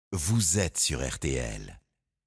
Vous êtes sur RTL.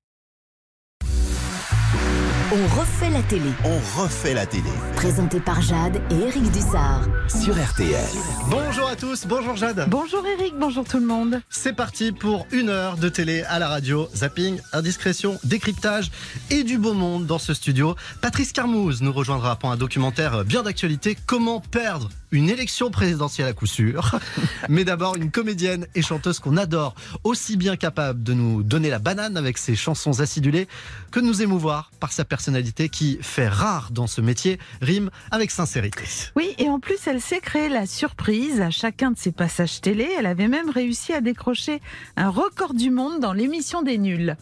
On refait la télé. On refait la télé. Présenté par Jade et Eric Dussard. Sur RTL. Bonjour à tous, bonjour Jade. Bonjour Eric, bonjour tout le monde. C'est parti pour 1 heure de télé à la radio. Zapping, indiscrétion, décryptage et du beau monde dans ce studio. Patrice Carmouze nous rejoindra pour un documentaire bien d'actualité. Comment perdre une élection présidentielle à coup sûr. Mais d'abord, une comédienne et chanteuse qu'on adore, aussi bien capable de nous donner la banane avec ses chansons acidulées que de nous émouvoir par sa personnalité qui fait rare dans ce métier, rime avec sincérité. Oui, et en plus, elle sait créer la surprise à chacun de ses passages télé. Elle avait même réussi à décrocher un record du monde dans l'émission des nuls.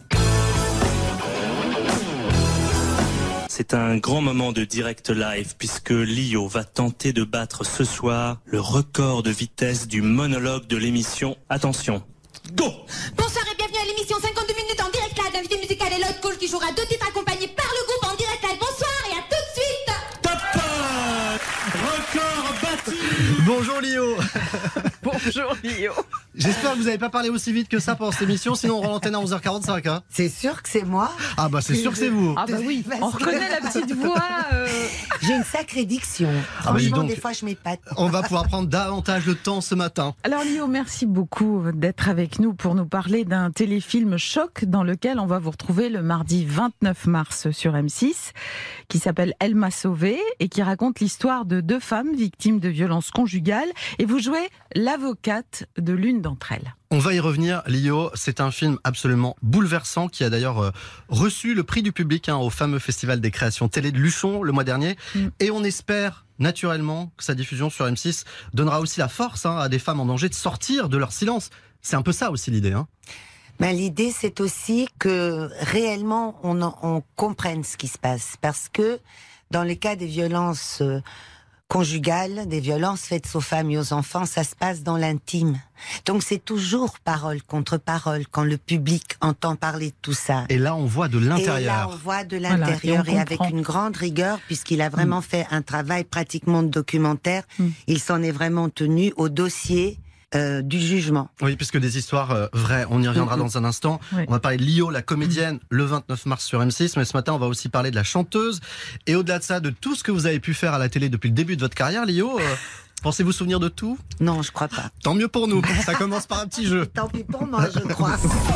C'est un grand moment de direct live puisque Lio va tenter de battre ce soir le record de vitesse du monologue de l'émission. Attention, go! Bonsoir et bienvenue à l'émission 52 minutes en direct live. L'invité musical est Lloyd Cole qui jouera 2 titres accompagnés par le groupe en direct live. Bonsoir et à tout de suite. Top! Record battu! Bonjour Lio. Bonjour Lio. J'espère que vous n'avez pas parlé aussi vite que ça pendant cette émission, sinon on rend l'antenne à 11h45. Hein. C'est sûr que c'est moi. Ah bah c'est sûr que c'est vous. Ah bah oui, on reconnaît la petite voix. J'ai une sacrée diction. Ah bah dis Franchement, donc. des fois, je m'épate. On va pouvoir prendre davantage de temps ce matin. Alors Lio, merci beaucoup d'être avec nous pour nous parler d'un téléfilm choc dans lequel on va vous retrouver le mardi 29 mars sur M6, qui s'appelle Elle m'a sauvée et qui raconte l'histoire de 2 femmes victimes de violences conjugales. Et vous jouez l'avocate de l'une d'entre elles. On va y revenir, Lio. C'est un film absolument bouleversant qui a d'ailleurs reçu le prix du public au fameux Festival des créations télé de Luchon le mois dernier. Et on espère naturellement que sa diffusion sur M6 donnera aussi la force à des femmes en danger de sortir de leur silence. C'est un peu ça aussi l'idée. Ben, l'idée, c'est aussi que réellement, on comprenne ce qui se passe. Parce que dans le cas des violences conjugales, des violences faites aux femmes et aux enfants, ça se passe dans l'intime. Donc c'est toujours parole contre parole quand le public entend parler de tout ça. Et là, on voit de l'intérieur. Et là, on voit de l'intérieur voilà, et avec une grande rigueur, puisqu'il a vraiment fait un travail pratiquement de documentaire. Il s'en est vraiment tenu au dossier du jugement. Oui, puisque des histoires vraies, on y reviendra dans un instant. Oui. On va parler de Lio, la comédienne, le 29 mars sur M6, mais ce matin, on va aussi parler de la chanteuse. Et au-delà de ça, de tout ce que vous avez pu faire à la télé depuis le début de votre carrière, Lio, pensez-vous souvenir de tout? Non, je crois pas. Tant mieux pour nous, ça commence par un petit jeu. Tant pis pour moi, je crois.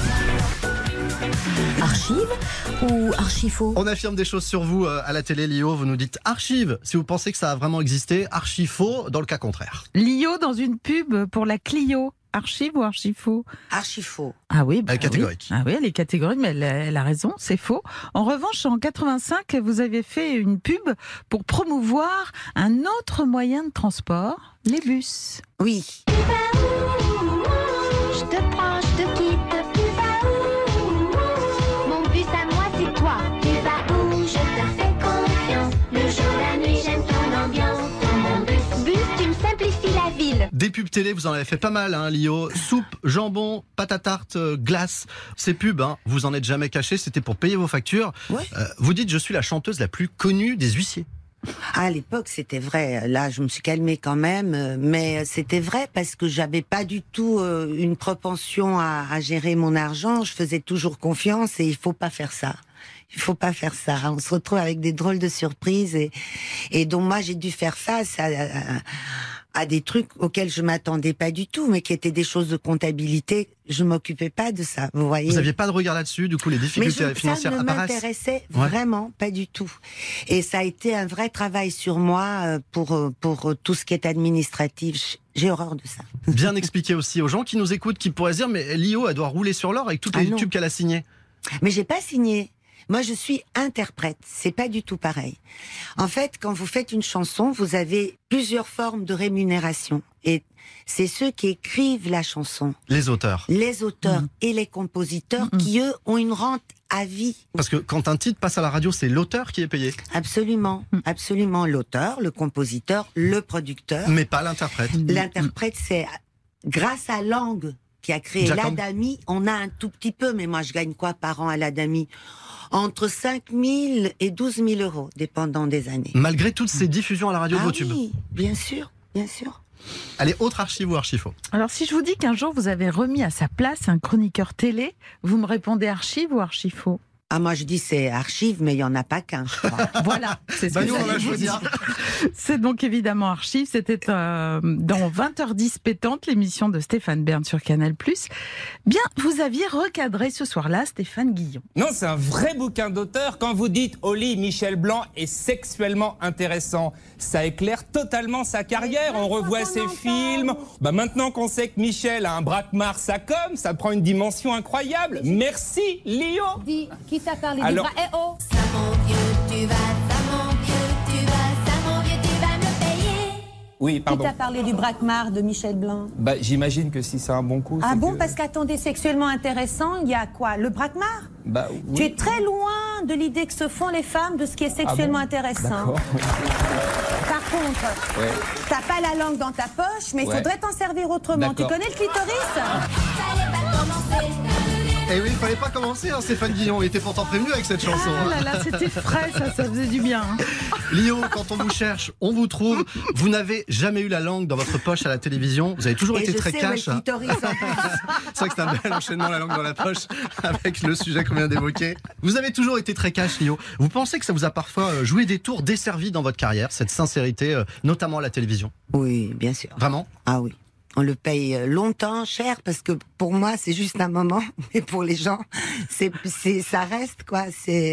Archive ou archifaux? On affirme des choses sur vous à la télé, Lio. Vous nous dites archive si vous pensez que ça a vraiment existé, archi faux dans le cas contraire. Lio dans une pub pour la Clio. Archive ou archifaux? Archi faux. Ah oui, Elle est catégorique. Oui. Ah oui, elle est catégorique, mais elle a raison, c'est faux. En revanche, en 85, vous avez fait une pub pour promouvoir un autre moyen de transport, les bus. Oui. Je te prends, je te quitte. Tu vas où? Mon bus à moi, c'est toi. Tu vas où? Je te fais confiance. Le jour, la nuit, j'aime ton ambiance. Dans mon bus. Bus, tu me simplifies la ville. Des pubs télé, vous en avez fait pas mal, Lio. Soupe, jambon, pâte à tarte, glace. Ces pubs, vous en êtes jamais caché, c'était pour payer vos factures. Ouais. Vous dites, je suis la chanteuse la plus connue des huissiers. À l'époque, c'était vrai. Là, je me suis calmée quand même, mais c'était vrai parce que j'avais pas du tout une propension à gérer mon argent. Je faisais toujours confiance et il faut pas faire ça. Il faut pas faire ça. On se retrouve avec des drôles de surprises et donc moi j'ai dû faire face à des trucs auxquels je m'attendais pas du tout, mais qui étaient des choses de comptabilité. Je m'occupais pas de ça, vous voyez. Vous n'aviez pas de regard là-dessus, du coup les difficultés financières ça ne apparaissent. m'intéressait vraiment pas du tout. Et ça a été un vrai travail sur moi pour tout ce qui est administratif. J'ai horreur de ça. Bien expliquer aussi aux gens qui nous écoutent, qui pourraient se dire, mais Lio, elle doit rouler sur l'or avec toutes les non. tubes qu'elle a signées. Mais j'ai pas signé. Moi, je suis interprète. C'est pas du tout pareil. En fait, quand vous faites une chanson, vous avez plusieurs formes de rémunération. Et c'est ceux qui écrivent la chanson. Les auteurs. Les auteurs et les compositeurs qui, eux, ont une rente à vie. Parce que quand un titre passe à la radio, c'est l'auteur qui est payé. Absolument. Absolument. L'auteur, le compositeur, le producteur. Mais pas l'interprète. L'interprète, c'est grâce à Lang qui a créé Jacob. l'Adami. On a un tout petit peu, mais moi, je gagne quoi par an à l'Adami? Entre 5 000 et 12 000 euros, dépendant des années. Malgré toutes ces diffusions à la radio de vos tubes. Oui, bien sûr, bien sûr. Allez, autre archive ou archifaux? Alors, si je vous dis qu'un jour vous avez remis à sa place un chroniqueur télé, vous me répondez archive ou archifaux? Ah, moi je dis c'est archive, mais il n'y en a pas qu'un, je crois. Voilà, c'est ce Bah que nous, on va j'allais vous choisir. dire. C'est donc évidemment archive. C'était dans 20h10 pétante, l'émission de Stéphane Bern sur Canal+. Bien, vous aviez recadré ce soir-là Stéphane Guillon. Non, c'est un vrai bouquin d'auteur. Quand vous dites au lit, Michel Blanc est sexuellement intéressant, ça éclaire totalement sa carrière. On revoit ses films. Maintenant qu'on sait que Michel a un braquemar, ça prend une dimension incroyable. Merci, Lio. Dis, qui t'a parlé Alors- du bras? Eh oh! Ça mon vieux, tu vas, ça mon vieux, tu vas, ça mon vieux, tu vas me payer. Oui, Qui pardon. t'a parlé du braquemar de Michel Blanc? J'imagine que si c'est un bon coup. Ah c'est bon, que- parce qu'attendez, sexuellement intéressant, il y a quoi? Le braquemar? Oui. Tu es très loin de l'idée que se font les femmes de ce qui est sexuellement intéressant. D'accord. Par contre, Ouais. t'as pas la langue dans ta poche, mais il Ouais. faudrait t'en servir autrement. Tu D'accord. connais le clitoris? Fallait pas commencer. Eh oui, il fallait pas commencer, hein, Stéphane Guillon. Il était pourtant prévenu avec cette chanson. Ah hein. là là, c'était frais, ça faisait du bien. hein. Lio, quand on vous cherche, on vous trouve. Vous n'avez jamais eu la langue dans votre poche à la télévision. Vous avez toujours Et été je très sais où est cash. le hein. clitoris, en plus. C'est vrai que c'est un bel enchaînement, la langue dans la poche, avec le sujet qu'on vient d'évoquer. Vous avez toujours été très cash, Lio. Vous pensez que ça vous a parfois joué des tours desservis dans votre carrière, cette sincérité, notamment à la télévision? Oui, bien sûr. Vraiment? Ah oui. On le paye longtemps, cher, parce que pour moi, c'est juste un moment, mais pour les gens, ça reste, quoi.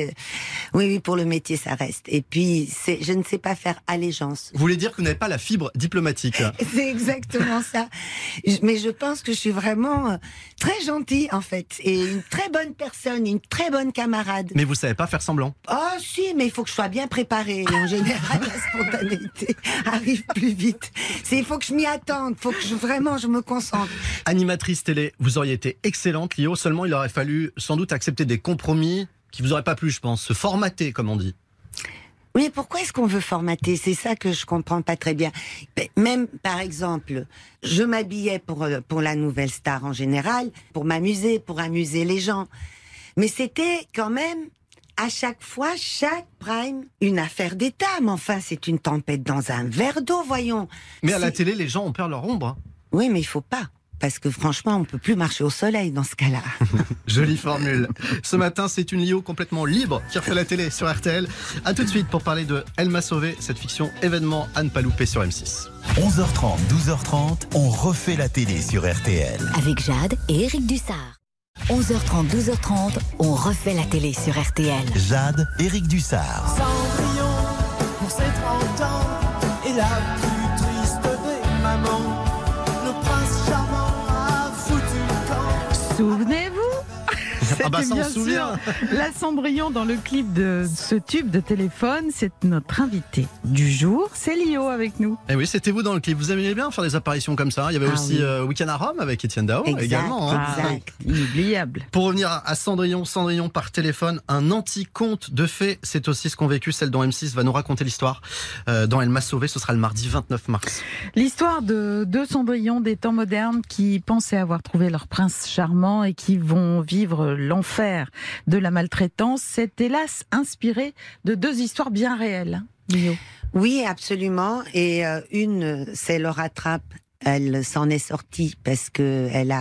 Oui, pour le métier, ça reste. Et puis, je ne sais pas faire allégeance. Vous voulez dire que vous n'avez pas la fibre diplomatique? C'est exactement ça. Mais je pense que je suis vraiment très gentille, en fait. Et une très bonne personne, une très bonne camarade. Mais vous savez pas faire semblant. Oh si, mais il faut que je sois bien préparée. Et en général, la spontanéité arrive plus vite. Il faut que je m'y attende, faut que vraiment je me concentre. Animatrice télé, vous auriez été excellente, Lio. Seulement, il aurait fallu sans doute accepter des compromis qui vous auraient pas plu, je pense. Se formater, comme on dit. Oui, mais pourquoi est-ce qu'on veut formater? C'est ça que je comprends pas très bien. Même, par exemple, je m'habillais pour la nouvelle star en général, pour m'amuser, pour amuser les gens. Mais c'était quand même, à chaque fois, chaque prime, une affaire d'État. Mais enfin, c'est une tempête dans un verre d'eau, voyons. Mais à la C'est- télé, les gens ont peur de leur ombre. hein. Oui, mais il faut pas. Parce que franchement, on peut plus marcher au soleil dans ce cas-là. Jolie formule. Ce matin, c'est une Lio complètement libre qui refait la télé sur RTL. A tout de suite pour parler de Elle m'a sauvé, cette fiction événement à ne pas louper sur M6. 11h30, 12h30, on refait la télé sur RTL. Avec Jade et Eric Dussard. 11h30, 12h30, on refait la télé sur RTL. Jade, Éric Dussard. Cendrillon pour ses 30 ans et la plus triste des mamans. Le prince charmant a foutu le camp. Souvenez-vous? C'était Ah bah ça, on bien se souvient. sûr la Cendrillon dans le clip de ce tube de téléphone. C'est notre invité du jour, c'est Lio avec nous. Et oui, c'était vous dans le clip. Vous aimiez bien faire des apparitions comme ça. Il y avait Ah aussi oui. Week-end à Rome avec Étienne Dao Exact. également. hein. Exact. Inoubliable. Pour revenir à Cendrillon par téléphone, un anti-conte de fées, c'est aussi ce qu'ont vécu celle dont M6 va nous raconter l'histoire. Dans Elle m'a sauvé, ce sera le mardi 29 mars. L'histoire de deux Cendrillons des temps modernes qui pensaient avoir trouvé leur prince charmant et qui vont vivre l'enfer de la maltraitance, c'est hélas inspiré de deux histoires bien réelles. Lio. Oui, absolument. Et une, c'est Laura Trapp. Elle s'en est sortie parce que elle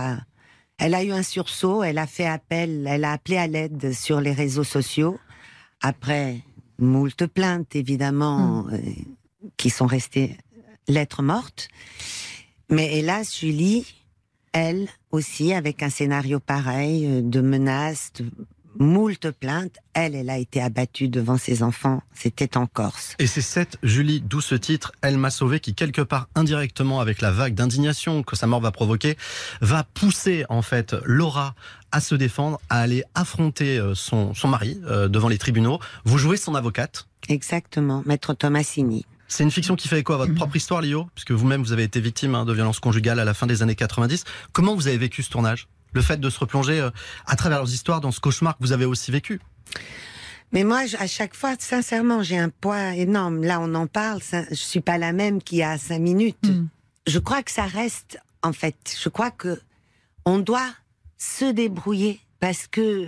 a eu un sursaut. Elle a fait appel. Elle a appelé à l'aide sur les réseaux sociaux. Après moult plaintes, évidemment, qui sont restées lettres mortes. Mais hélas, Julie, elle aussi, avec un scénario pareil, de menaces, de moult plaintes, elle a été abattue devant ses enfants. C'était en Corse. Et c'est cette Julie, d'où ce titre, Elle m'a sauvé, qui quelque part indirectement, avec la vague d'indignation que sa mort va provoquer, va pousser en fait Laura à se défendre, à aller affronter son mari devant les tribunaux. Vous jouez son avocate. Exactement, Maître Tomasini. C'est une fiction qui fait écho à votre propre histoire, Lio, puisque vous-même vous avez été victime de violences conjugales à la fin des années 90. Comment vous avez vécu ce tournage? Le fait de se replonger à travers leurs histoires dans ce cauchemar que vous avez aussi vécu. Mais moi, à chaque fois, sincèrement, j'ai un poids énorme. Là, on en parle, je suis pas la même qu'il y a 5 minutes. Je crois que ça reste, en fait, je crois que on doit se débrouiller parce que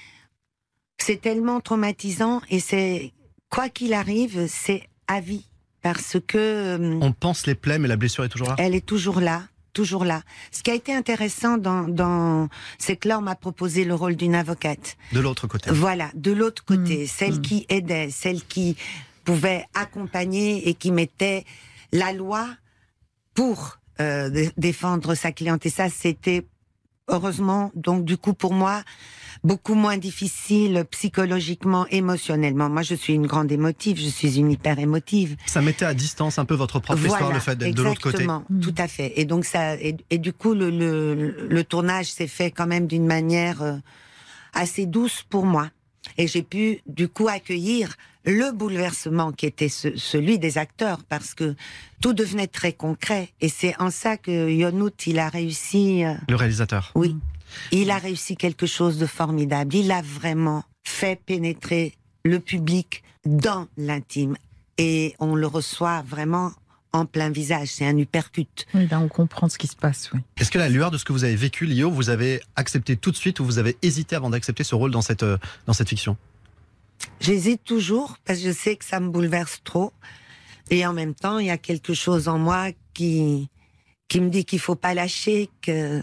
c'est tellement traumatisant et c'est, quoi qu'il arrive, c'est à vie. parce que On pense les plaies, mais la blessure est toujours là. elle est toujours là. Toujours là. Ce qui a été intéressant c'est que là, on m'a proposé le rôle d'une avocate. De l'autre côté. Voilà, de l'autre côté, celle qui aidait, celle qui pouvait accompagner et qui mettait la loi pour défendre sa cliente. Et ça, c'était heureusement, donc du coup, pour moi, beaucoup moins difficile psychologiquement, émotionnellement. Moi, je suis une grande émotive, je suis une hyper émotive. Ça mettait à distance un peu votre propre histoire, le fait d'être de l'autre côté. Exactement, tout à fait. Et donc et du coup, le tournage s'est fait quand même d'une manière assez douce pour moi. Et j'ai pu, du coup, accueillir le bouleversement qui était celui des acteurs, parce que tout devenait très concret. Et c'est en ça que Yonout, il a réussi... Le réalisateur. Oui. Il a réussi quelque chose de formidable. Il a vraiment fait pénétrer le public dans l'intime. Et on le reçoit vraiment en plein visage. C'est un uppercut. Oui, là, on comprend ce qui se passe, oui. Est-ce que la lueur de ce que vous avez vécu, Lio, vous avez accepté tout de suite ou vous avez hésité avant d'accepter ce rôle dans cette fiction? J'hésite toujours parce que je sais que ça me bouleverse trop. Et en même temps, il y a quelque chose en moi qui me dit qu'il faut pas lâcher, que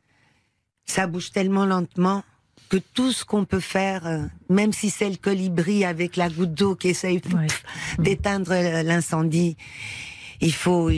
ça bouge tellement lentement que tout ce qu'on peut faire, même si c'est le colibri avec la goutte d'eau qui essaye d'éteindre l'incendie, il faut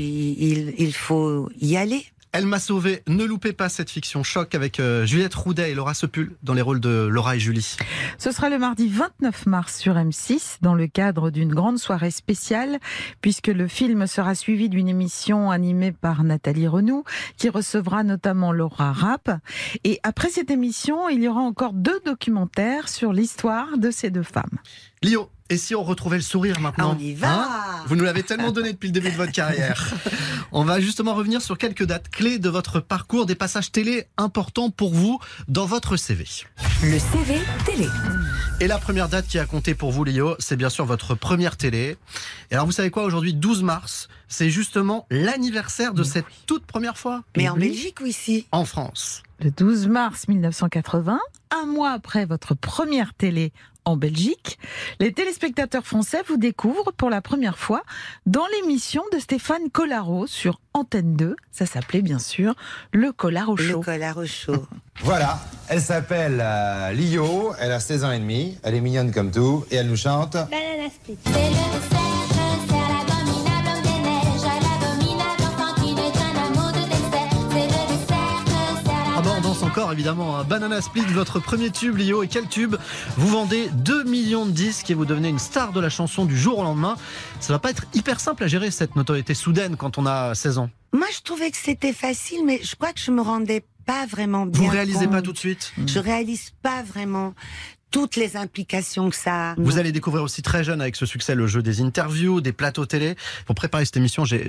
y aller. Elle m'a sauvé. Ne loupez pas cette fiction choc avec Juliette Roudet et Laura Sepul dans les rôles de Laura et Julie. Ce sera le mardi 29 mars sur M6 dans le cadre d'une grande soirée spéciale, puisque le film sera suivi d'une émission animée par Nathalie Renoux qui recevra notamment Laura Rapp. Et après cette émission, il y aura encore 2 documentaires sur l'histoire de ces 2 femmes. Lio, et si on retrouvait le sourire maintenant? On y va. Vous nous l'avez tellement donné depuis le début de votre carrière. On va justement revenir sur quelques dates clés de votre parcours, des passages télé importants pour vous dans votre CV. Le CV télé. Et la première date qui a compté pour vous, Lio, c'est bien sûr votre première télé. Et alors vous savez quoi, aujourd'hui 12 mars, c'est justement l'anniversaire de cette toute première fois. Mais en Belgique ou ici? En France. Le 12 mars 1980, un mois après votre première télé en Belgique, les téléspectateurs français vous découvrent pour la première fois dans l'émission de Stéphane Collaro sur Antenne 2. Ça s'appelait bien sûr Le Collaro Show. Le Collaro Show. Voilà, elle s'appelle Lio, elle a 16 ans et demi, elle est mignonne comme tout, et elle nous chante... Banana split. C'est le dessert, c'est à l'abominable des neiges, à l'abominable enfant qui ne traîne un mot de dessert. C'est le dessert, c'est à Ah bah on danse encore évidemment, hein. Banana Split, votre premier tube, Lio. Et quel tube! Vous vendez 2 millions de disques et vous devenez une star de la chanson du jour au lendemain. Ça va pas être hyper simple à gérer cette notoriété soudaine quand on a 16 ans. Moi, je trouvais que c'était facile, mais je crois que je me rendais pas vraiment bien Vous réalisez compte. pas tout de suite? Je réalise pas vraiment toutes les implications que ça a. Vous allez découvrir aussi très jeune avec ce succès le jeu des interviews, des plateaux télé. Pour préparer cette émission, j'ai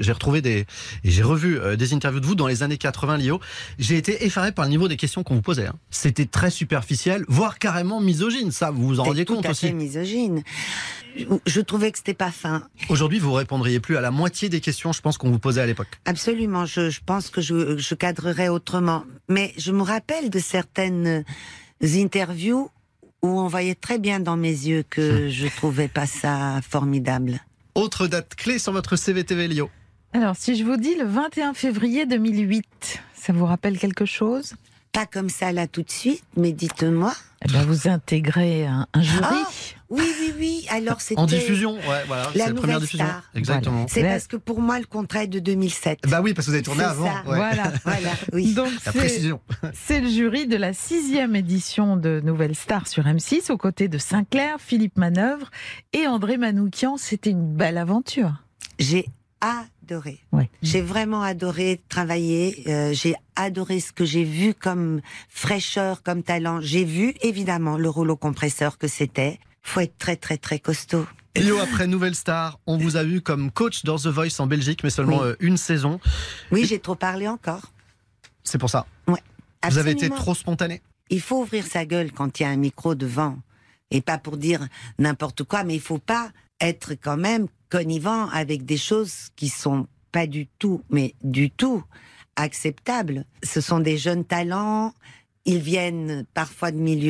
revu des interviews de vous dans les années 80, Lio. J'ai été effaré par le niveau des questions qu'on vous posait. Hein. C'était très superficiel, voire carrément misogyne. Ça, vous vous en rendiez compte aussi? Tout à fait misogyne. Je trouvais que c'était pas fin. Aujourd'hui, vous répondriez plus à la moitié des questions, je pense, qu'on vous posait à l'époque. Absolument. Je pense que je cadrerais autrement. Mais je me rappelle de certaines interviews où on voyait très bien dans mes yeux que je trouvais pas ça formidable. Autre date clé sur votre CVTV, Lio. Alors, si je vous dis le 21 février 2008, ça vous rappelle quelque chose? Pas comme ça là tout de suite, mais dites-moi. Eh ben, vous intégrez un jury. Ah, oui. Alors c'était En diffusion, ouais, voilà, c'est la première diffusion. Star. Exactement. Voilà. C'est parce que pour moi le contrat est de 2007. Bah oui, parce que vous avez tourné C'est avant. ça. Ouais. Voilà. Oui. Donc La précision. c'est le jury de la 6e édition de Nouvelle Star sur M6, aux côtés de Sinclair, Philippe Manœuvre et André Manoukian. C'était une belle aventure. J'ai adoré. Ouais. J'ai vraiment adoré travailler. J'ai adoré ce que j'ai vu comme fraîcheur, comme talent. J'ai vu évidemment le rouleau compresseur que c'était. Faut être très très très costaud. Lio, après Nouvelle Star, on vous a vu comme coach dans The Voice en Belgique, mais seulement une saison. Oui, j'ai trop parlé encore. C'est pour ça. Ouais. Vous avez été Absolument. trop spontané. Il faut ouvrir sa gueule quand il y a un micro devant. Et pas pour dire n'importe quoi, mais il faut pas être quand même connivant avec des choses qui sont pas du tout, mais du tout acceptables. Ce sont des jeunes talents. Ils viennent parfois de milieux très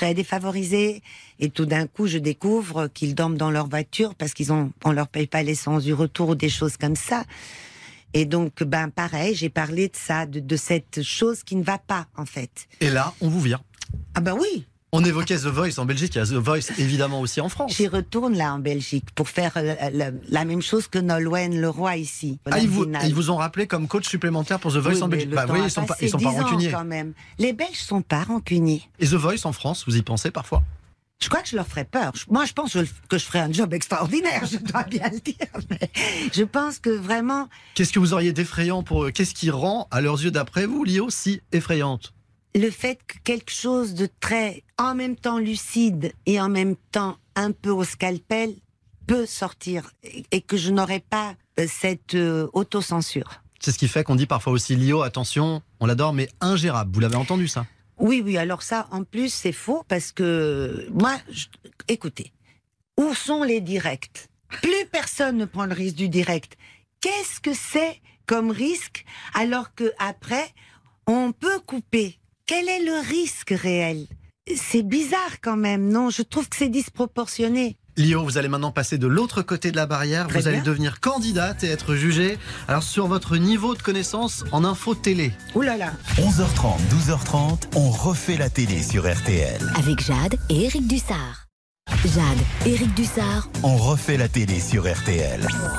très défavorisés. Et tout d'un coup, je découvre qu'ils dorment dans leur voiture parce on leur paye pas l'essence du retour ou des choses comme ça. Et donc, pareil, j'ai parlé de ça, de cette chose qui ne va pas, en fait. Et là, on vous vire. Ah oui. On évoquait The Voice en Belgique, il y a The Voice évidemment aussi en France. J'y retourne là en Belgique pour faire la même chose que Nolwenn Leroy ici. Ils vous ont rappelé comme coach supplémentaire pour The Voice en Belgique. Oui, ils sont pas rancuniers. Quand même. Les Belges sont pas rancuniers. Et The Voice en France, vous y pensez parfois? Je crois que je leur ferais peur. Moi, je pense que je ferais un job extraordinaire, je dois bien le dire. Mais je pense que vraiment... Qu'est-ce que vous auriez d'effrayant pour eux? Qu'est-ce qui rend, à leurs yeux, d'après vous, Lio, si effrayante? Le fait que quelque chose de très, en même temps lucide et en même temps un peu au scalpel peut sortir et que je n'aurais pas cette autocensure. C'est ce qui fait qu'on dit parfois aussi Lio, attention, on l'adore, mais ingérable. Vous l'avez entendu ça? Oui, alors ça, en plus, c'est faux parce que moi, écoutez, où sont les directs? Plus personne ne prend le risque du direct. Qu'est-ce que c'est comme risque alors que après on peut couper? Quel est le risque réel? C'est bizarre quand même, non? Je trouve que c'est disproportionné. Lio, vous allez maintenant passer de l'autre côté de la barrière. Vous allez devenir candidate et être jugée. Alors, sur votre niveau de connaissance en info télé. Ouh là là. 11h30, 12h30, on refait la télé sur RTL. Avec Jade et Éric Dussard. Jade, Éric Dussard. On refait la télé sur RTL.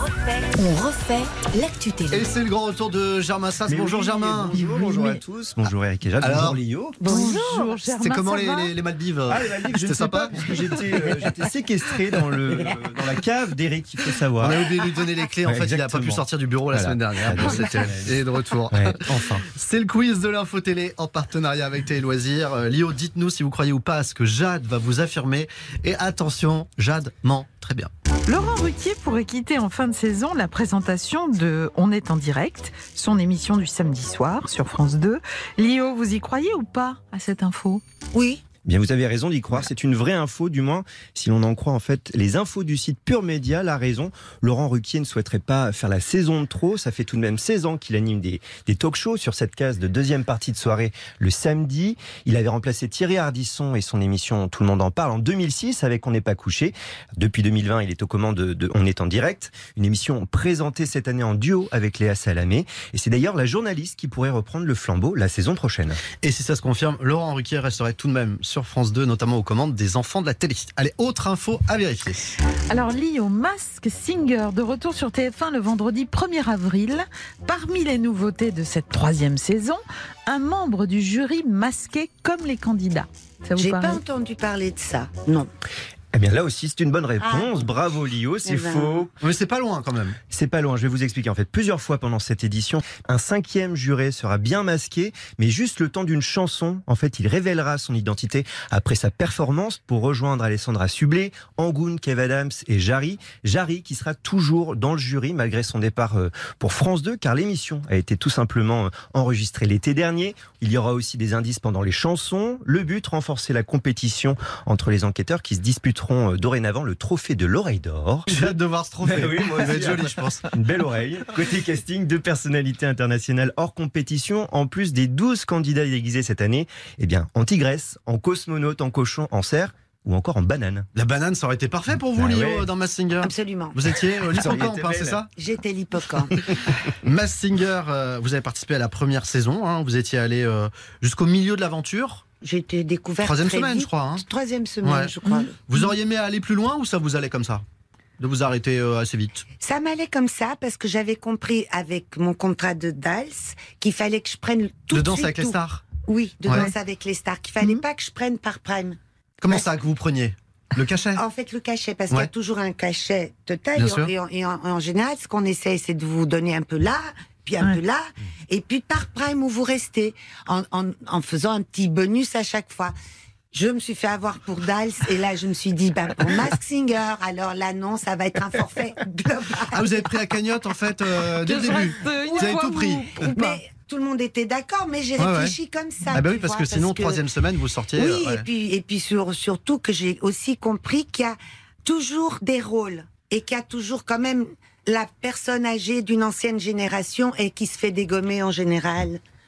On refait l'actu télé. Et c'est le grand retour de Germain Sass. Bonjour Germain. Bonjour à tous. Bonjour Eric et Jade. Alors, bonjour Lio. Bonjour Germain. C'était comment les Maldives? Les Maldives, je ne sais pas, parce que j'étais séquestré dans la cave d'Eric, il faut savoir. On a oublié de lui donner les clés. En fait, il n'a pas pu sortir du bureau la semaine dernière. Bon, il est de retour. Ouais, enfin. C'est le quiz de l'info télé en partenariat avec Télé Loisirs. Lio, dites-nous si vous croyez ou pas à ce que Jade va vous affirmer. Et attention, Jade ment très bien. Laurent Ruquier pourrait quitter en fin de saison la présentation de On est en direct, son émission du samedi soir sur France 2. Lio, vous y croyez ou pas à cette info? Oui. Bien, vous avez raison d'y croire. C'est une vraie info, du moins, si l'on en croit en fait les infos du site Pure Média. La raison, Laurent Ruquier ne souhaiterait pas faire la saison de trop. Ça fait tout de même 16 ans qu'il anime des talk-shows sur cette case de deuxième partie de soirée le samedi. Il avait remplacé Thierry Ardisson et son émission Tout le monde en parle en 2006 avec On n'est pas couché. Depuis 2020, il est aux commandes de On est en direct, une émission présentée cette année en duo avec Léa Salamé. Et c'est d'ailleurs la journaliste qui pourrait reprendre le flambeau la saison prochaine. Et si ça se confirme, Laurent Ruquier resterait tout de même sur France 2, notamment aux commandes des enfants de la télé. Allez, autre info à vérifier. Alors, Lio, Masked Singer, de retour sur TF1 le vendredi 1er avril. Parmi les nouveautés de cette 3e saison, un membre du jury masqué comme les candidats. J'ai pas entendu parler de ça, non. Eh bien là aussi, c'est une bonne réponse. Bravo Lio, c'est faux. Mais c'est pas loin quand même. C'est pas loin, je vais vous expliquer. En fait, plusieurs fois pendant cette édition, un 5e juré sera bien masqué, mais juste le temps d'une chanson. En fait, il révélera son identité après sa performance pour rejoindre Alessandra Sublet, Angoune, Kev Adams et Jarry. Jarry qui sera toujours dans le jury malgré son départ pour France 2, car l'émission a été tout simplement enregistrée l'été dernier. Il y aura aussi des indices pendant les chansons. Le but, renforcer la compétition entre les enquêteurs qui se disputeront dorénavant le trophée de l'oreille d'or. J'ai hâte de voir ce trophée. Oui, moi aussi, ça va être joli, je pense. Une belle oreille. Côté casting, 2 personnalités internationales hors compétition, en plus des 12 candidats déguisés cette année, eh bien, en tigresse, en cosmonaute, en cochon, en cerf ou encore en banane. La banane, ça aurait été parfait pour vous, Lio, dans Masked Singer. Absolument. Vous étiez l'hippocampe, c'est ça? J'étais l'hippocampe. Masked Singer, vous avez participé à la première saison, hein, vous étiez allé jusqu'au milieu de l'aventure. J'ai été découverte 3e très semaine, vite. je crois. Hein. 3e semaine, je crois. Vous auriez aimé aller plus loin ou ça vous allait comme ça? De vous arrêter assez vite? Ça m'allait comme ça parce que j'avais compris avec mon contrat de Dals qu'il fallait que je prenne tout de Danse suite avec les stars? Oui, de Danse avec les stars. Qu'il fallait pas que je prenne par prime. Comment ça que vous preniez? Le cachet? En fait, le cachet, parce qu'il y a toujours un cachet total. Et en général, ce qu'on essaie, c'est de vous donner un peu là, puis un peu là, et puis par prime où vous restez, en faisant un petit bonus à chaque fois. Je me suis fait avoir pour Dals, et là, je me suis dit, pour Masked Singer, alors là, non, ça va être un forfait global. Ah, vous avez pris la cagnotte, en fait, dès le début. Vous avez tout pris. Mais tout le monde était d'accord, mais j'ai réfléchi comme ça. Ah bah oui, parce que sinon, 3e semaine, vous sortiez... Oui, et puis surtout que j'ai aussi compris qu'il y a toujours des rôles, et qu'il y a toujours quand même la personne âgée d'une ancienne génération et qui se fait dégommer en général.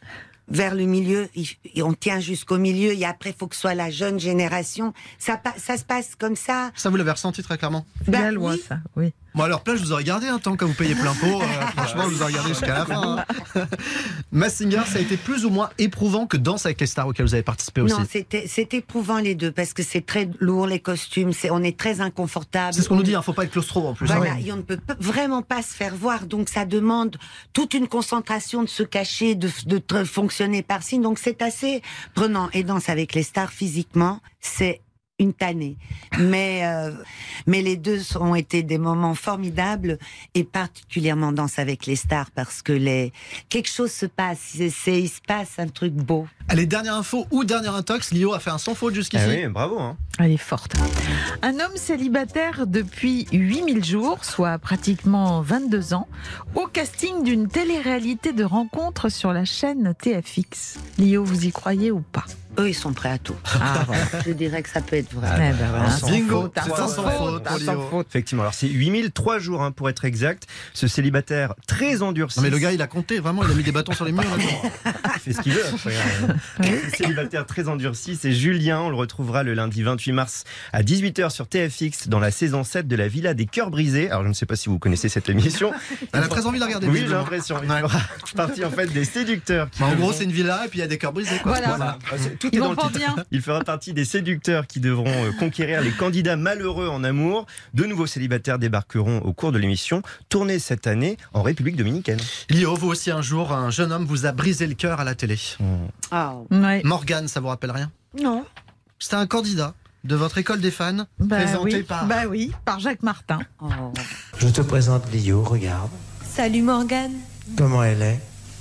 vers le milieu, on tient jusqu'au milieu, et après, il faut que ce soit la jeune génération. Ça se passe comme ça. Ça, vous l'avez ressenti très clairement? La loi, oui. ça, oui. Bon, alors, là, je vous aurais gardé un temps quand vous payez plein pot. Franchement, je vous aurais gardé jusqu'à la fin. Hein. Masked Singer, ça a été plus ou moins éprouvant que Danse avec les stars auxquelles vous avez participé aussi. Non, c'est éprouvant les deux, parce que c'est très lourd, les costumes, on est très inconfortable. C'est ce qu'on nous dit, il ne faut pas être claustro en plus. Voilà, et on ne peut vraiment pas se faire voir, donc ça demande toute une concentration de se cacher, de fonctionner par-ci, donc c'est assez prenant. Et Danse avec les stars, physiquement, c'est une tannée. Mais les deux ont été des moments formidables, et particulièrement Danse avec les stars, parce que quelque chose se passe, il se passe un truc beau. Allez, dernière info ou dernière intox, Lio a fait un sans faute jusqu'ici. Oui, bravo. Hein. Elle est forte. Un homme célibataire depuis 8000 jours, soit pratiquement 22 ans, au casting d'une télé-réalité de rencontres sur la chaîne TFX. Lio, vous y croyez ou pas? Eux, ils sont prêts à tout. Ah, voilà. Je dirais que ça peut être vrai. Eh ben voilà. Bingo, C'est un sans faute pour Lio. Effectivement, alors c'est 8003 jours hein, pour être exact. Ce célibataire très endurci. Non mais le gars, il a compté, vraiment, il a mis des bâtons sur les murs. Il fait ce qu'il veut après. Ce célibataire très endurci, c'est Julien. On le retrouvera le lundi 28 mars à 18h sur TFX dans la saison 7 de la Villa des Cœurs Brisés. Alors je ne sais pas si vous connaissez cette émission. Elle a très envie de la regarder. Oui, j'ai l'impression. Il fera partie en fait des séducteurs. En gros, c'est une villa et puis il y a des cœurs brisés. Quoi. Voilà. Tout est dans le titre. Il fera partie des séducteurs qui devront conquérir les candidats malheureux en amour. De nouveaux célibataires débarqueront au cours de l'émission, tournée cette année en République dominicaine. Lio, vous aussi un jour, un jeune homme vous a brisé le cœur à la télé. Oh. Ouais. Morgane, ça vous rappelle rien? Non. C'était un candidat de votre école des fans, présenté par... par Jacques Martin. Oh. Je te présente Lio, regarde. Salut Morgane. Comment elle est?